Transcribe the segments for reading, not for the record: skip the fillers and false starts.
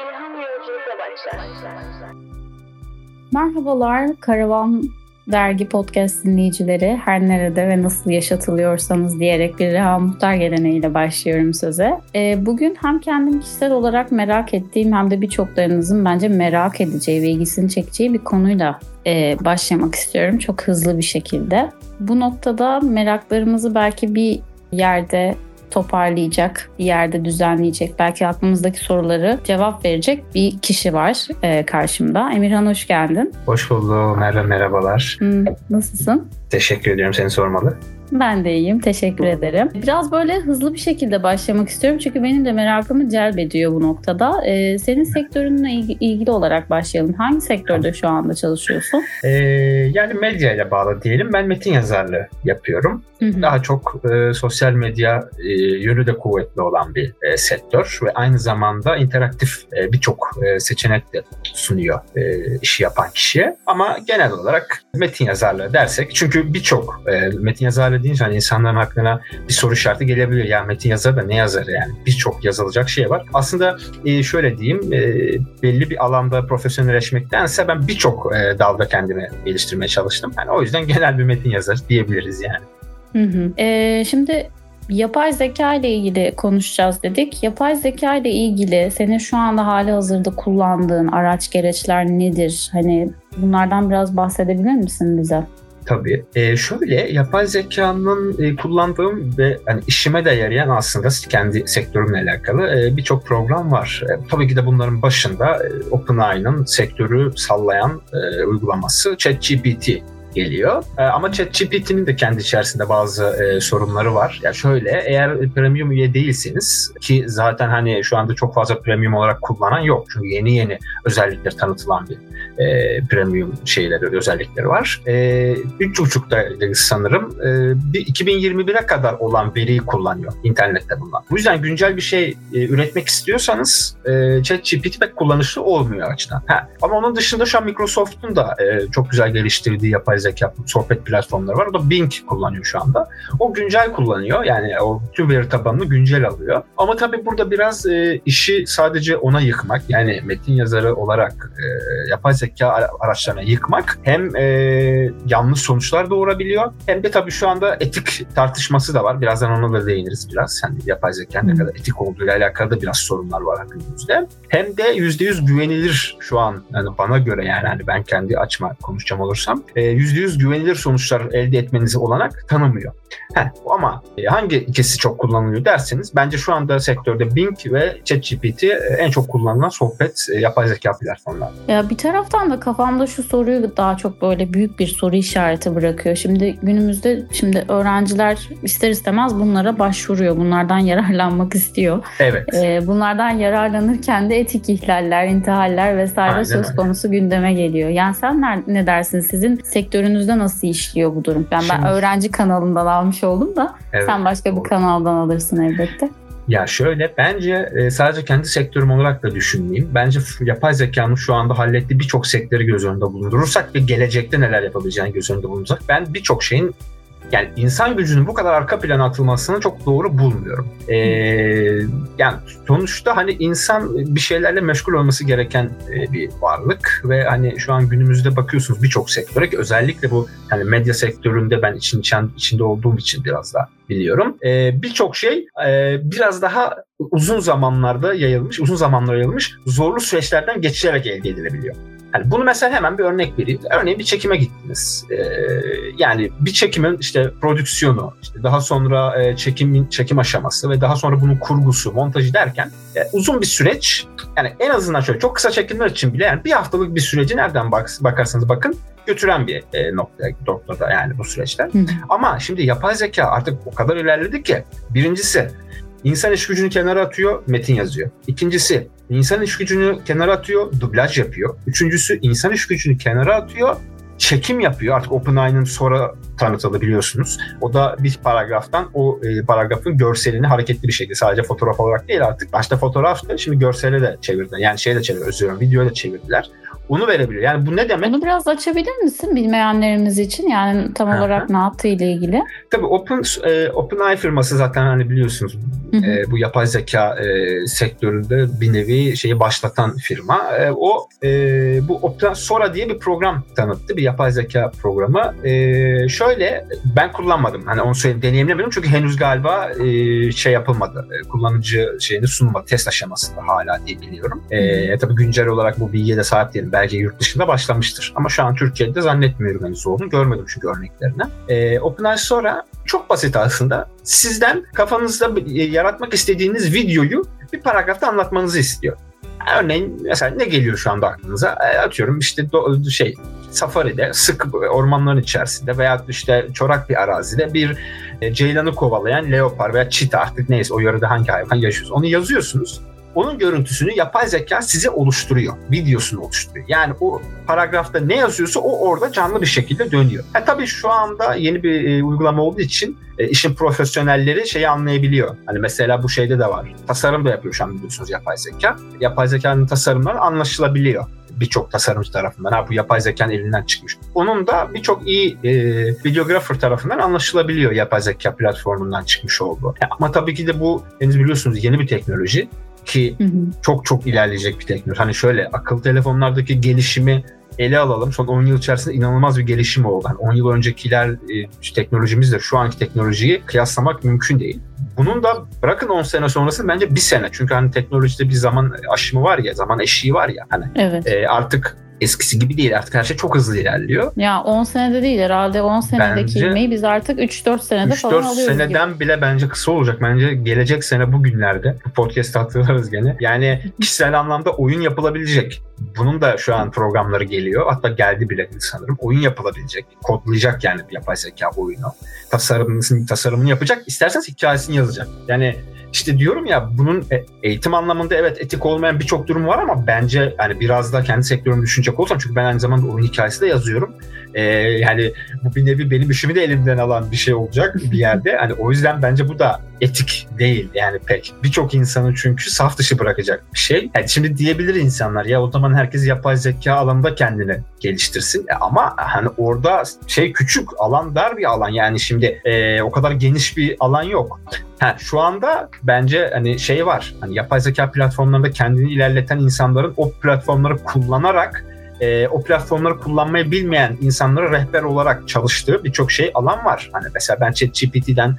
İlham yolculuğuna başlar. Merhabalar, Karavan Dergi Podcast dinleyicileri. Her nerede ve nasıl yaşatılıyorsanız diyerek bir Reha Muhtar geleneğiyle başlıyorum söze. Bugün hem kendim kişisel olarak merak ettiğim hem de birçoklarınızın bence merak edeceği ve ilgisini çekeceği bir konuyla başlamak istiyorum. Çok hızlı bir şekilde. Bu noktada meraklarımızı belki bir yerde toparlayacak, bir yerde düzenleyecek, belki aklımızdaki soruları cevap verecek bir kişi var karşımda. Emirhan, hoş geldin. Hoş bulduk. Merhabalar. Nasılsın? Teşekkür ediyorum. Seni sormalı. Ben de iyiyim. Teşekkür ederim. Biraz böyle hızlı bir şekilde başlamak istiyorum. Çünkü benim de merakımı celbediyor bu noktada. Senin sektörünle ilgili olarak başlayalım. Hangi sektörde şu anda çalışıyorsun? Yani medya ile bağlı diyelim. Ben metin yazarlığı yapıyorum. Hı-hı. Daha çok sosyal medya yönü de kuvvetli olan bir sektör. Ve aynı zamanda interaktif birçok seçenek de sunuyor işi yapan kişiye. Ama genel olarak metin yazarlığı dersek. Çünkü birçok metin yazarlığı deyince hani insanların aklına bir soru işareti gelebilir. Ya metin yazarı da ne yazarı yani? Birçok yazılacak şey var. Aslında şöyle diyeyim, belli bir alanda profesyonelleşmektense ben birçok dalda kendimi geliştirmeye çalıştım. Yani o yüzden genel bir metin yazarı diyebiliriz yani. Şimdi yapay zeka ile ilgili konuşacağız dedik. Yapay zeka ile ilgili senin şu anda hali hazırda kullandığın araç gereçler nedir? Hani bunlardan biraz bahsedebilir misin bize? Tabii. Şöyle yapay zekanın kullandığım ve yani işime de yarayan aslında kendi sektörümle alakalı birçok program var. Tabii ki de bunların başında OpenAI'nın sektörü sallayan uygulaması ChatGPT geliyor. Ama ChatGPT'nin de kendi içerisinde bazı sorunları var. Ya şöyle, eğer premium üye değilseniz, ki zaten hani şu anda çok fazla premium olarak kullanan yok. Çünkü yeni özellikler tanıtılan bir premium özellikleri var. 3.5'da sanırım 2021'e kadar olan veriyi kullanıyor internette bunlar. Bu yüzden güncel bir şey üretmek istiyorsanız ChatGPT pek kullanışlı olmuyor açıdan. Ama onun dışında şu an Microsoft'un da çok güzel geliştirdiği yapay zeka sohbet platformları var. O da Bing kullanıyor şu anda. O güncel kullanıyor. Yani o tüm veri tabanını güncel alıyor. Ama tabii burada biraz işi sadece ona yıkmak, yani metin yazarı olarak yapay zeka araçlarına yıkmak hem yanlış sonuçlar doğurabiliyor, hem de tabii şu anda etik tartışması da var. Birazdan ona da değiniriz biraz. Yani yapay zeka ne kadar etik olduğuyla alakalı da biraz sorunlar var günümüzde. Hem de %100 güvenilir şu an, yani bana göre, yani hani ben kendi açıma konuşacağım olursam %100 güvenilir sonuçlar elde etmenizi olanak tanımıyor. Ama hangi ikisi çok kullanılıyor derseniz, bence şu anda sektörde Bing ve ChatGPT en çok kullanılan sohbet yapay zeka platformları. Ya bir taraftan da kafamda şu soruyu daha çok böyle büyük bir soru işareti bırakıyor. Şimdi günümüzde öğrenciler ister istemez bunlara başvuruyor. Bunlardan yararlanmak istiyor. Evet. Bunlardan yararlanırken de etik ihlaller, intihaller vesaire Aynen söz konusu gündeme geliyor. Yani sen ne dersin? Sizin sektörünüzde nasıl işliyor bu durum? Ben öğrenci kanalından almış oldum da evet, sen başka bir kanaldan alırsın elbette. Ya şöyle, bence sadece kendi sektörüm olarak da düşünmeyeyim. Bence yapay zekanın şu anda hallettiği birçok sektörü göz önünde bulundurursak ve gelecekte neler yapabileceğini göz önünde bulundurursak, ben birçok şeyin, yani insan gücünün bu kadar arka plana atılmasını çok doğru bulmuyorum. Yani sonuçta hani insan bir şeylerle meşgul olması gereken bir varlık ve hani şu an günümüzde bakıyorsunuz birçok sektöre, ki özellikle bu hani medya sektöründe ben içinde olduğum için biraz daha biliyorum. Birçok şey biraz daha uzun zamanlara yayılmış zorlu süreçlerden geçilerek elde edilebiliyor. Yani bunu mesela hemen bir örnek vereyim. Örneğin bir çekime gittiniz. Yani bir çekimin işte prodüksiyonu, işte daha sonra çekim aşaması ve daha sonra bunun kurgusu, montajı derken uzun bir süreç. Yani en azından şöyle çok kısa çekimler için bile yani bir haftalık bir süreci nereden bakarsanız bakın götüren bir noktada yani bu süreçler. Ama şimdi yapay zeka artık o kadar ilerledi ki, birincisi İnsan iş gücünü kenara atıyor, metin yazıyor. İkincisi, insan iş gücünü kenara atıyor, dublaj yapıyor. Üçüncüsü, insan iş gücünü kenara atıyor, çekim yapıyor. Artık OpenAI'nin sonra tanıtılı, biliyorsunuz. O da bir paragraftan o paragrafın görselini hareketli bir şekilde, sadece fotoğraf olarak değil artık. Başta fotoğraftı, şimdi görsele de çevirdi. Yani videoya da çevirdiler. onu verebiliyor. Yani bu ne demek? Bunu biraz açabilir misin bilmeyenlerimiz için? Yani tam olarak ne yaptığı ile ilgili. Tabii OpenAI firması zaten hani biliyorsunuz bu yapay zeka sektöründe bir nevi şeyi başlatan firma. Bu Sora diye bir program tanıttı. Bir yapay zeka programı. Şöyle ben kullanmadım. Hani onu söyleyeyim, deneyimlemedim çünkü henüz galiba şey yapılmadı. Kullanıcı şeyini sunulmadı. Test aşamasında hala diye biliyorum. Tabii güncel olarak bu bilgiye de sahip değilim. Belki yurt dışında başlamıştır. Ama şu an Türkiye'de zannetmiyorum henüz olduğunu. Görmedim çünkü örneklerini. OpenAI Sora çok basit aslında. Sizden kafanızda yaratmak istediğiniz videoyu bir paragrafta anlatmanızı istiyor. Örneğin mesela ne geliyor şu anda aklınıza? Atıyorum işte safari'de, sık ormanların içerisinde veya işte çorak bir arazide bir ceylanı kovalayan leopar veya çita, artık neyse o yörede hangi hayvan yaşıyorsa onu yazıyorsunuz. Onun görüntüsünü yapay zeka size oluşturuyor. Videosunu oluşturuyor. Yani o paragrafta ne yazıyorsa o orada canlı bir şekilde dönüyor. Tabii şu anda yeni bir uygulama olduğu için işin profesyonelleri şeyi anlayabiliyor. Hani mesela bu şeyde de var. Tasarım da yapıyor şu an biliyorsunuz yapay zeka. Yapay zekanın tasarımları anlaşılabiliyor birçok tasarımcı tarafından. Bu yapay zekanın elinden çıkmış. Onun da birçok iyi videographer tarafından anlaşılabiliyor yapay zeka platformundan çıkmış olduğu. Ama tabii ki de bu henüz biliyorsunuz yeni bir teknoloji. Ki çok çok ilerleyecek bir teknoloji. Hani şöyle akıllı telefonlardaki gelişimi ele alalım. Son 10 yıl içerisinde inanılmaz bir gelişim oldu. Yani 10 yıl öncekiler teknolojimizle şu anki teknolojiyi kıyaslamak mümkün değil. Bunun da bırakın 10 sene sonrası bence bir sene. Çünkü hani teknolojide bir zaman aşımı var ya, zaman eşiği var ya. Hani artık eskisi gibi değil. Artık her şey çok hızlı ilerliyor. Ya 10 senede değil herhalde. 10 senedeki ilmeği biz artık 3-4 senede falan alıyoruz. 3-4 seneden gibi. Bile bence kısa olacak. Bence gelecek sene bugünlerde bu podcast'ı hatırlarız gene. Yani kişisel anlamda oyun yapılabilecek. Bunun da şu an programları geliyor. Hatta geldi bile sanırım. Oyun yapılabilecek. Kodlayacak yani bir yapay zeka oyunu. Tasarımını yapacak. İsterseniz hikayesini yazacak. Yani İşte diyorum ya bunun eğitim anlamında evet etik olmayan birçok durum var ama bence yani biraz da kendi sektörümü düşünecek olsam çünkü ben aynı zamanda oyun hikayesi de yazıyorum. Yani bu bir nevi benim işimi de elimden alan bir şey olacak bir yerde. Hani o yüzden bence bu da etik değil yani pek. Birçok insanı çünkü saf dışı bırakacak bir şey. Yani şimdi diyebilir insanlar ya o zaman herkes yapay zeka alanında kendini geliştirsin. Ama hani orada küçük alan, dar bir alan yani şimdi o kadar geniş bir alan yok. Şu anda bence hani var. Hani yapay zeka platformlarında kendini ilerleten insanların o platformları kullanarak o platformları kullanmayı bilmeyen insanlara rehber olarak çalıştığı birçok alan var. Hani mesela ben ChatGPT'den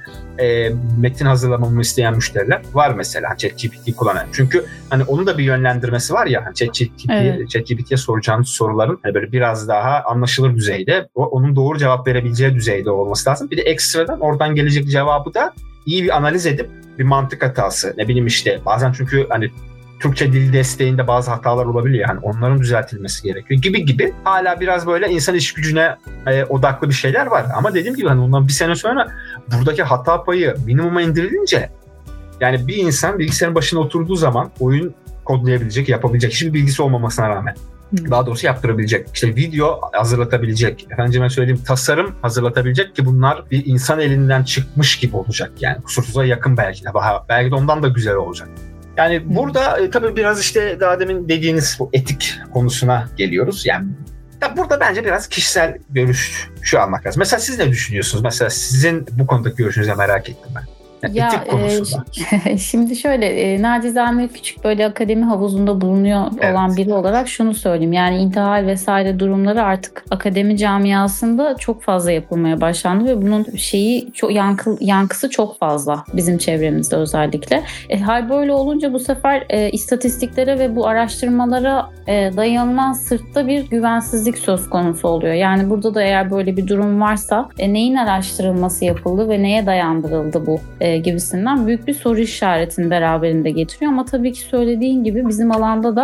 metin hazırlamamı isteyen müşteriler var mesela ChatGPT kullanan. Çünkü hani onun da bir yönlendirmesi var ya. Hani ChatGPT'ye soracağınız soruların hani böyle biraz daha anlaşılır düzeyde, onun doğru cevap verebileceği düzeyde olması lazım. Bir de ekstradan oradan gelecek cevabı da iyi bir analiz edip bir mantık hatası ne bileyim işte bazen çünkü hani Türkçe dil desteğinde bazı hatalar olabiliyor. Yani onların düzeltilmesi gerekiyor gibi hala biraz böyle insan iş gücüne odaklı bir şeyler var. Ama dediğim gibi hani ondan bir sene sonra buradaki hata payı minimuma indirilince yani bir insan bilgisayarın başına oturduğu zaman oyun kodlayabilecek, yapabilecek hiçbir bilgisi olmamasına rağmen daha doğrusu yaptırabilecek. İşte video hazırlatabilecek. Efendime söyleyeyim tasarım hazırlatabilecek ki bunlar bir insan elinden çıkmış gibi olacak yani. Kusursuza yakın belki de. Belki de ondan da güzel olacak. Yani burada tabii biraz işte daha demin dediğiniz bu etik konusuna geliyoruz. Yani burada bence biraz kişisel görüş şu almak lazım. Mesela siz ne düşünüyorsunuz? Mesela sizin bu konudaki görüşünüzü merak ettim ben. Etik konusunda. Şimdi şöyle nacizane küçük böyle akademi havuzunda bulunuyor olan biri olarak şunu söyleyeyim. Yani intihal vesaire durumları artık akademi camiasında çok fazla yapılmaya başlandı ve bunun çok yankısı çok fazla bizim çevremizde özellikle. Hal böyle olunca bu sefer istatistiklere ve bu araştırmalara dayanılan sırtta bir güvensizlik söz konusu oluyor. Yani burada da eğer böyle bir durum varsa neyin araştırılması yapıldı ve neye dayandırıldı bu gibisinden büyük bir soru işaretini beraberinde getiriyor. Ama tabii ki söylediğin gibi bizim alanda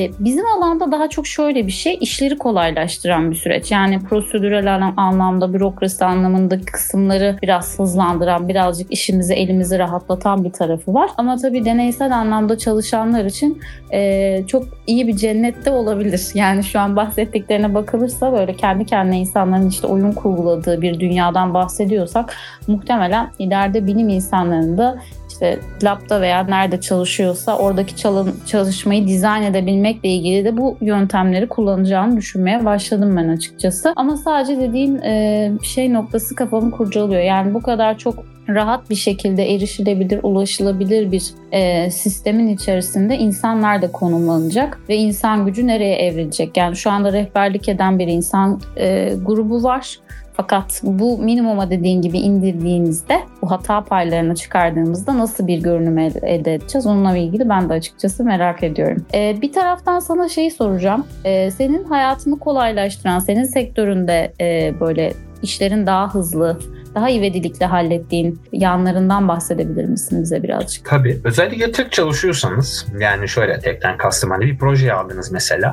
daha çok şöyle bir şey, işleri kolaylaştıran bir süreç. Yani prosedürel anlamda, bürokrasi anlamındaki kısımları biraz hızlandıran, birazcık elimizi rahatlatan bir tarafı var. Ama tabii deneysel anlamda çalışanlar için çok iyi bir cennette olabilir. Yani şu an bahsettiklerine bakılırsa böyle kendi kendine insanların işte oyun kurguladığı bir dünyadan bahsediyorsak muhtemelen ileride bilim insanlarında işte labda veya nerede çalışıyorsa oradaki çalışmayı dizayn edebilmekle ilgili de bu yöntemleri kullanacağını düşünmeye başladım ben açıkçası. Ama sadece dediğin şey noktası kafamı kurcalıyor. Yani bu kadar çok rahat bir şekilde erişilebilir, ulaşılabilir bir sistemin içerisinde insanlar da konumlanacak ve insan gücü nereye evrilecek? Yani şu anda rehberlik eden bir insan grubu var. Fakat bu minimuma dediğin gibi indirdiğinizde, bu hata paylarını çıkardığımızda nasıl bir görünüm elde edeceğiz? Onunla ilgili ben de açıkçası merak ediyorum. Bir taraftan sana şeyi soracağım. Senin hayatını kolaylaştıran, senin sektöründe böyle işlerin daha hızlı, daha ivedilikle hallettiğin yanlarından bahsedebilir misin bize birazcık? Tabii. Özellikle tek çalışıyorsanız, yani şöyle tekten kastım hani bir proje aldınız mesela.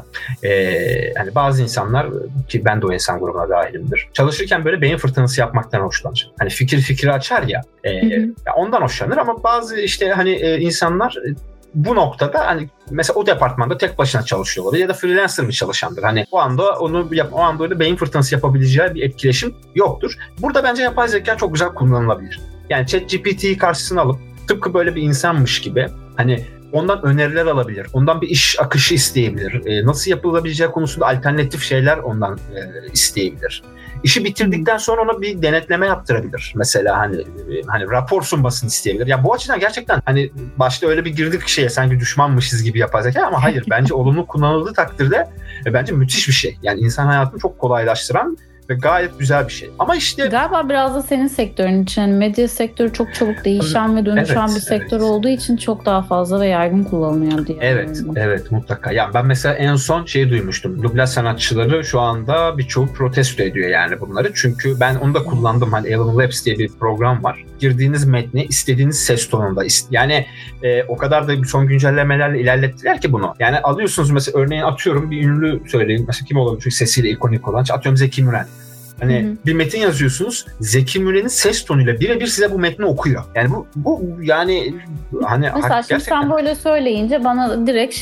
Hani bazı insanlar, ki ben de o insan grubuna dahilimdir, çalışırken böyle beyin fırtınası yapmaktan hoşlanır. Hani fikri açar ya, ondan hoşlanır ama bazı işte hani insanlar bu noktada hani mesela o departmanda tek başına çalışıyor olabilir ya da freelancer bir çalışandır. Hani o anda öyle beyin fırtınası yapabileceği bir etkileşim yoktur. Burada bence yapay zeka çok güzel kullanılabilir. Yani ChatGPT'yi karşısına alıp tıpkı böyle bir insanmış gibi hani ondan öneriler alabilir. Ondan bir iş akışı isteyebilir. Nasıl yapılabileceği konusunda alternatif şeyler ondan isteyebilir. İşi bitirdikten sonra ona bir denetleme yaptırabilir. Mesela hani rapor sunmasını isteyebilir. Ya bu açıdan gerçekten hani başta öyle bir girdik şeye sanki düşmanmışız gibi yapay zeka ama hayır, bence olumlu kullanıldığı takdirde bence müthiş bir şey. Yani insan hayatını çok kolaylaştıran ve gayet güzel bir şey. Ama işte galiba biraz da senin sektörün için, yani medya sektörü çok çabuk değişen ve dönüşen bir sektör olduğu için çok daha fazla ve yaygın kullanılıyor diye. Evet mutlaka. Yani ben mesela en son duymuştum. Dublaj sanatçıları şu anda birçoğu protesto ediyor yani bunları. Çünkü ben onu da kullandım. Hani Alan Labs diye bir program var. Girdiğiniz metni istediğiniz ses tonunda, yani o kadar da son güncellemelerle ilerlettiler ki bunu. Yani alıyorsunuz mesela, örneğin atıyorum bir ünlü söyleyin. Mesela kim olabilir? Çünkü sesiyle ikonik olan. Atıyorum Zeki Müren. Hani bir metin yazıyorsunuz, Zeki Müren'in ses tonuyla birebir size bu metni okuyor. Yani bu yani hani mesela şimdi gerçekten sen böyle söyleyince bana direkt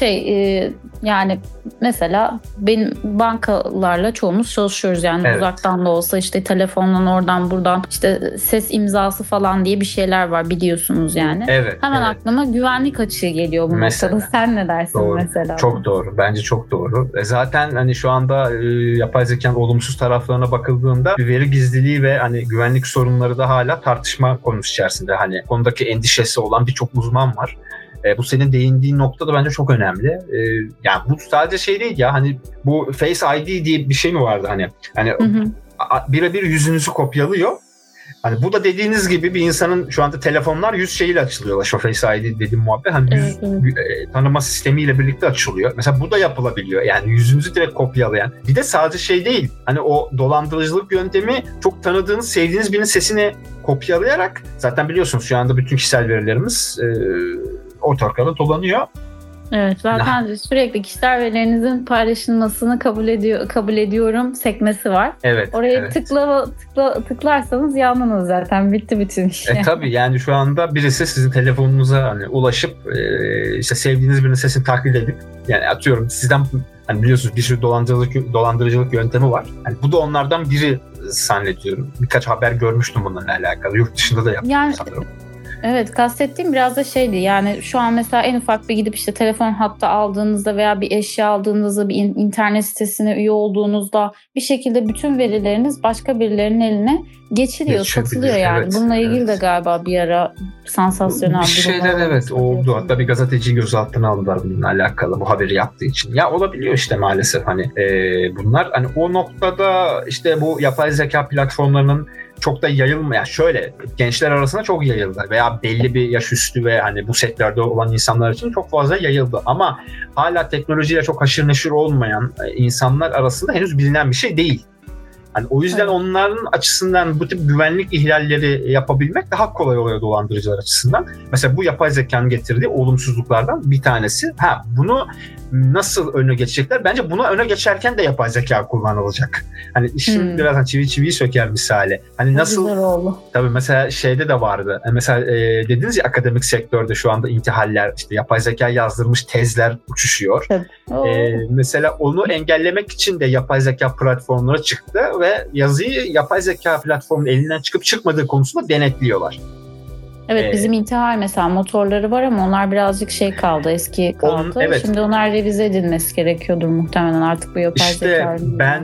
yani mesela benim bankalarla çoğumuz çalışıyoruz yani uzaktan da olsa işte telefondan oradan buradan işte ses imzası falan diye bir şeyler var biliyorsunuz yani. Hemen aklıma güvenlik açığı geliyor bu noktada. Sen ne dersin doğru. Mesela? Çok doğru. Bence çok doğru. Zaten hani şu anda yapay zekanın olumsuz taraflarına bakıldığında veri gizliliği ve hani güvenlik sorunları da hala tartışma konusu içerisinde. Hani konudaki endişesi olan birçok uzman var. Bu senin değindiğin nokta da bence çok önemli. Yani bu sadece değil ya, hani bu Face ID diye bir şey mi vardı hani birebir yüzünüzü kopyalıyor. Hani bu da dediğiniz gibi bir insanın şu anda telefonlar yüz şeyiyle açılıyorlar. Şu Face ID dediğim muhabbet hani yüz tanıma sistemiyle birlikte açılıyor. Mesela bu da yapılabiliyor. Yani yüzünüzü direkt kopyalayan. Bir de sadece değil. Hani o dolandırıcılık yöntemi çok tanıdığınız, sevdiğiniz birinin sesini kopyalayarak, zaten biliyorsunuz şu anda bütün kişisel verilerimiz ortalıkta dolanıyor. Evet, zaten sürekli kişisel verilerinizin paylaşılmasını kabul ediyorum sekmesi var. Oraya tıklarsanız yandınız zaten, bitti bütün iş. Tabii yani şu anda birisi sizin telefonunuza hani ulaşıp işte sevdiğiniz birinin sesini taklit edip, yani atıyorum sizden hani biliyorsunuz bir sürü dolandırıcılık yöntemi var. Yani bu da onlardan biri zannediyorum. Birkaç haber görmüştüm bununla alakalı. Yurt dışında da yaptım sanırım. Evet, kastettiğim biraz da yani şu an mesela en ufak bir gidip işte telefon hattı aldığınızda veya bir eşya aldığınızda, bir internet sitesine üye olduğunuzda bir şekilde bütün verileriniz başka birilerinin eline geçiliyor, satılıyor yani. Bununla ilgili de galiba bir ara sansasyonel bir şeyler oldu. Hatta bir gazeteciyi gözaltına aldılar bununla alakalı, bu haberi yaptığı için. Ya olabiliyor işte maalesef hani bunlar hani o noktada işte bu yapay zeka platformlarının çok da yayılmaya, şöyle gençler arasında çok yayıldı veya belli bir yaş üstü ve hani bu sektörde olan insanlar için çok fazla yayıldı ama hala teknolojiyle çok haşır neşir olmayan insanlar arasında henüz bilinen bir şey değil. Hani o yüzden onların açısından bu tip güvenlik ihlalleri yapabilmek daha kolay oluyor dolandırıcılar açısından. Mesela bu yapay zekanın getirdiği olumsuzluklardan bir tanesi. Bunu nasıl önüne geçecekler? Bence buna öne geçerken de yapay zeka kullanılacak. Hani işin biraz çiviyi söker misali. Hani nasıl? Tabii mesela şeyde de vardı. Mesela dediniz ya, akademik sektörde şu anda intihaller, işte yapay zeka yazdırmış tezler uçuşuyor. Mesela onu engellemek için de yapay zeka platformları çıktı ve yazıyı yapay zeka platformunun elinden çıkıp çıkmadığı konusunda denetliyorlar. Evet, bizim İntihal mesela motorları var ama onlar birazcık kaldı, eski kaldı. Evet. Şimdi onlar revize edilmesi gerekiyordur muhtemelen artık bu yapay zeka.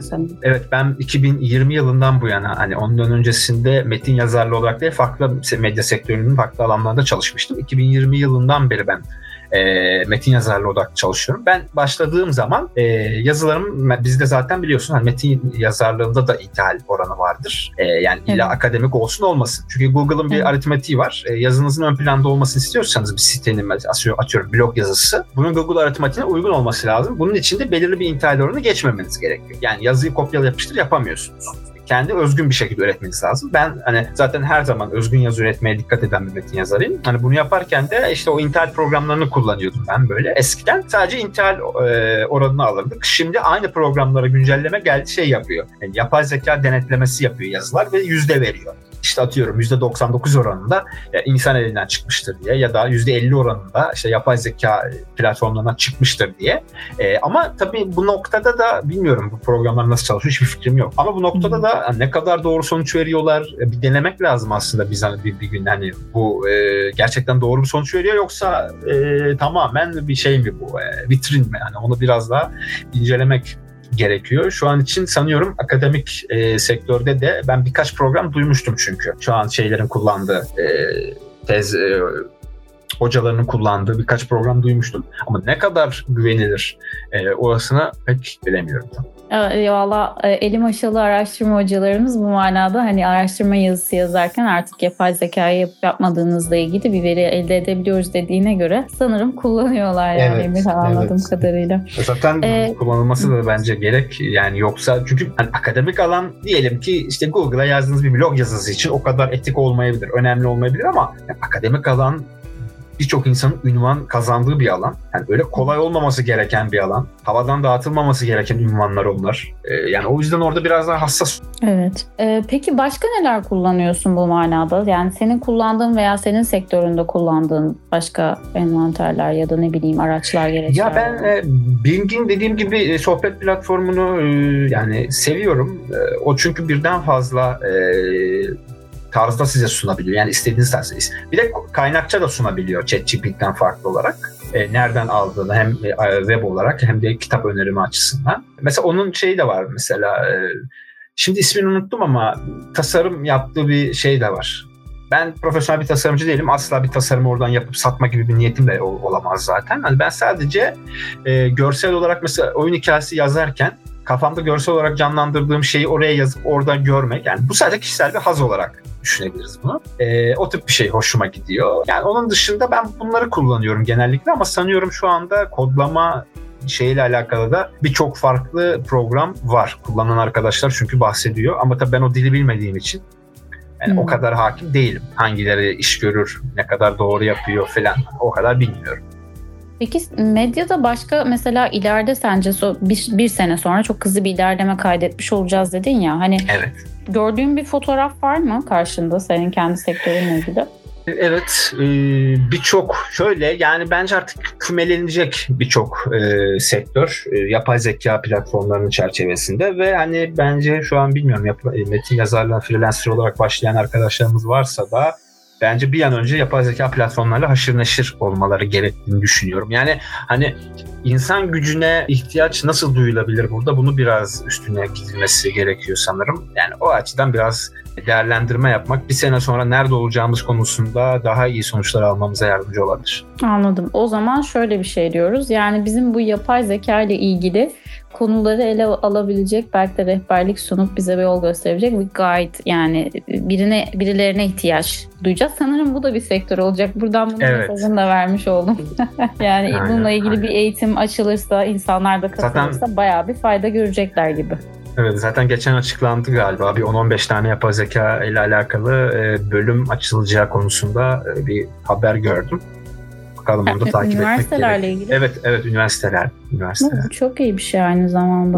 Ben 2020 yılından bu yana hani ondan öncesinde metin yazarlığı olarak değil farklı medya sektörünün farklı alanlarında çalışmıştım. 2020 yılından beri ben metin yazarlığı odaklı çalışıyorum. Ben başladığım zaman yazılarım bizde zaten biliyorsun hani metin yazarlığında da intihal oranı vardır. Yani illa akademik olsun olmasın. Çünkü Google'ın bir aritmetiği var. Yazınızın ön planda olmasını istiyorsanız bir sitenin atıyorum blog yazısı bunun Google aritmetiğine uygun olması lazım. Bunun için de belirli bir intihal oranı geçmemeniz gerekiyor. Yani yazıyı kopyala yapıştır yapamıyorsunuz. Kendi özgün bir şekilde üretmeniz lazım. Ben hani zaten her zaman özgün yazı üretmeye dikkat eden bir metin yazarıyım. Hani bunu yaparken de işte o intihal programlarını kullanıyordum ben böyle. Eskiden sadece intihal oranını alırdık. Şimdi aynı programlara güncelleme yapıyor. Yani yapay zeka denetlemesi yapıyor yazılar ve yüzde veriyor. İşte atıyorum %99 oranında insan elinden çıkmıştır diye ya da %50 oranında işte yapay zeka platformlarından çıkmıştır diye. Ama tabii bu noktada da bilmiyorum bu programlar nasıl çalışıyor hiçbir fikrim yok. Ama bu noktada da ne kadar doğru sonuç veriyorlar bir denemek lazım aslında biz hani bir gün hani bu gerçekten doğru bir sonuç veriyor yoksa tamamen bir şey mi bu vitrin mi yani onu biraz daha incelemek gerekiyor. Şu an için sanıyorum akademik sektörde de ben birkaç program duymuştum çünkü. Şu an şeylerin kullandığı tez hocalarının kullandığı birkaç program duymuştum. Ama ne kadar güvenilir orasını pek bilemiyorum. Valla elim aşalı araştırma hocalarımız bu manada hani araştırma yazısı yazarken artık yapay zekayı yapmadığınızla ilgili bir veri elde edebiliyoruz dediğine göre sanırım kullanıyorlar yani anladığım kadarıyla. Zaten kullanılması da bence gerek yani yoksa çünkü hani akademik alan diyelim ki işte Google'a yazdığınız bir blog yazısı için o kadar etik olmayabilir, önemli olmayabilir ama yani akademik alan birçok insanın ünvan kazandığı bir alan. Yani öyle kolay olmaması gereken bir alan. Havadan dağıtılmaması gereken ünvanlar onlar. Yani o yüzden orada biraz daha hassas. Evet. Peki başka neler kullanıyorsun bu manada? Yani senin kullandığın veya senin sektöründe kullandığın başka envanterler ya da ne bileyim araçlar, gereçler? Ya ben Bing'in dediğim gibi sohbet platformunu yani seviyorum. O çünkü birden fazla tarzda size sunabiliyor. Yani istediğiniz tarzda. Bir de kaynakça da sunabiliyor ChatGPT'den farklı olarak. Nereden aldığını hem web olarak hem de kitap önerimi açısından. Mesela onun şeyi de var mesela. Şimdi ismini unuttum ama tasarım yaptığı bir şey de var. Ben profesyonel bir tasarımcı değilim. Asla bir tasarımı oradan yapıp satma gibi bir niyetim de olamaz zaten. Hani ben sadece görsel olarak mesela oyun hikayesi yazarken kafamda görsel olarak canlandırdığım şeyi oraya yazıp oradan görmek. Yani bu sadece kişisel bir haz olarak düşünebiliriz bunu. O tip bir şey hoşuma gidiyor. Yani onun dışında ben bunları kullanıyorum genellikle ama sanıyorum şu anda kodlama şeyle alakalı da birçok farklı program var. Kullanan arkadaşlar çünkü bahsediyor. Ama tabii ben o dili bilmediğim için yani o kadar hakim değilim. Hangileri iş görür, ne kadar doğru yapıyor falan o kadar bilmiyorum. Peki medyada başka mesela ileride sence bir sene sonra çok hızlı bir ilerleme kaydetmiş olacağız dedin ya. Hani evet. Gördüğün bir fotoğraf var mı karşında senin kendi sektörünle ilgili? Evet, birçok şöyle yani bence artık kümelenecek birçok sektör yapay zeka platformlarının çerçevesinde ve hani bence şu an bilmiyorum metin yazarlığı freelancer olarak başlayan arkadaşlarımız varsa da bence bir an önce yapay zeka platformlarıyla haşır neşir olmaları gerektiğini düşünüyorum. Yani hani insan gücüne ihtiyaç nasıl duyulabilir burada? Bunu biraz üstüne gidilmesi gerekiyor sanırım. Yani o açıdan biraz değerlendirme yapmak bir sene sonra nerede olacağımız konusunda daha iyi sonuçlar almamıza yardımcı olabilir. Anladım. O zaman şöyle bir şey diyoruz. Yani bizim bu yapay zeka ile ilgili konuları ele alabilecek, belki de rehberlik sunup bize bir yol gösterecek bir guide, yani birilerine ihtiyaç duyacağız. Sanırım bu da bir sektör olacak. Buradan bunun mesajını da vermiş oldum. Yani bununla ilgili bir eğitim açılırsa, insanlar da katılırsa bayağı bir fayda görecekler gibi. Evet, zaten geçen açıklandı galiba bir 10-15 tane yapay zeka ile alakalı bölüm açılacağı konusunda bir haber gördüm. Bakalım onu da takip etmek üniversitelerle gerek. ilgili. Evet, üniversiteler. Bu çok iyi bir şey aynı zamanda.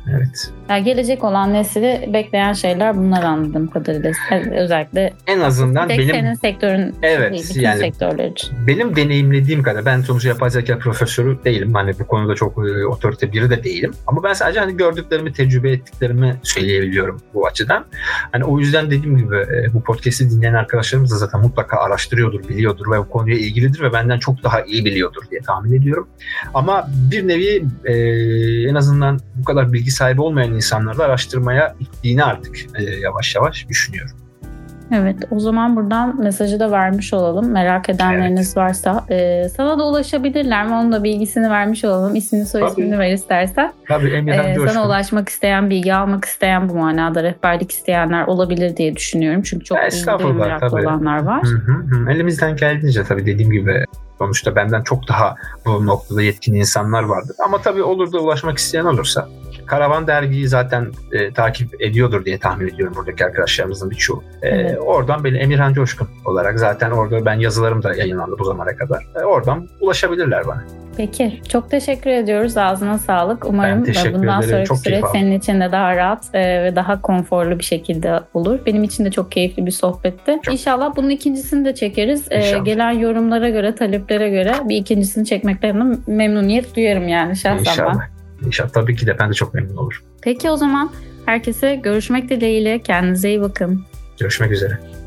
Evet. Yani gelecek olan nesli bekleyen şeyler bunlar anladığım kadarıyla. Özellikle en azından benim senin sektörün evet, değil, bütün yani sektörler için. Benim deneyimlediğim kadar, ben sonuçta yapay zeka profesörü değilim. Hani bu konuda çok otorite biri de değilim. Ama ben sadece hani gördüklerimi, tecrübe ettiklerimi söyleyebiliyorum bu açıdan. Hani o yüzden dediğim gibi bu podcast'i dinleyen arkadaşlarımız da zaten mutlaka araştırıyordur, biliyordur ve bu konuya ilgilidir ve benden çok daha iyi biliyordur diye tahmin ediyorum. Ama bir nevi en azından bu kadar bilgi sahibi olmayan insanları da araştırmaya ittiğini artık yavaş yavaş düşünüyorum. Evet, o zaman buradan mesajı da vermiş olalım. Merak edenleriniz varsa sana da ulaşabilirler mi? Onun da bilgisini vermiş olalım. İsmini, soy ismini ver istersen. Tabii, Emirhan Coşkun. Sana ulaşmak isteyen, bilgi almak isteyen, bu manada rehberlik isteyenler olabilir diye düşünüyorum. Çünkü çok bilgi meraklı olanlar var. Elimizden geldiğince tabii, dediğim gibi sonuçta benden çok daha bu noktada yetkin insanlar vardır. Ama tabii olur da ulaşmak isteyen olursa, Karavan Dergi'yi zaten takip ediyordur diye tahmin ediyorum buradaki arkadaşlarımızın birçoğu. Evet. Oradan beni Emirhan Coşkun olarak, zaten orada ben yazılarım da yayınlandı bu zamana kadar. Oradan ulaşabilirler bana. Peki. Çok teşekkür ediyoruz. Ağzına sağlık. Umarım bundan sonraki süreç senin için de daha rahat ve daha konforlu bir şekilde olur. Benim için de çok keyifli bir sohbetti. İnşallah bunun ikincisini de çekeriz. Gelen yorumlara göre, taleplere göre bir ikincisini çekmekten memnuniyet duyarım yani şahsen İnşallah. İnşallah. Tabii ki de, ben de çok memnun olurum. Peki o zaman herkese görüşmek dileğiyle. Kendinize iyi bakın. Görüşmek üzere.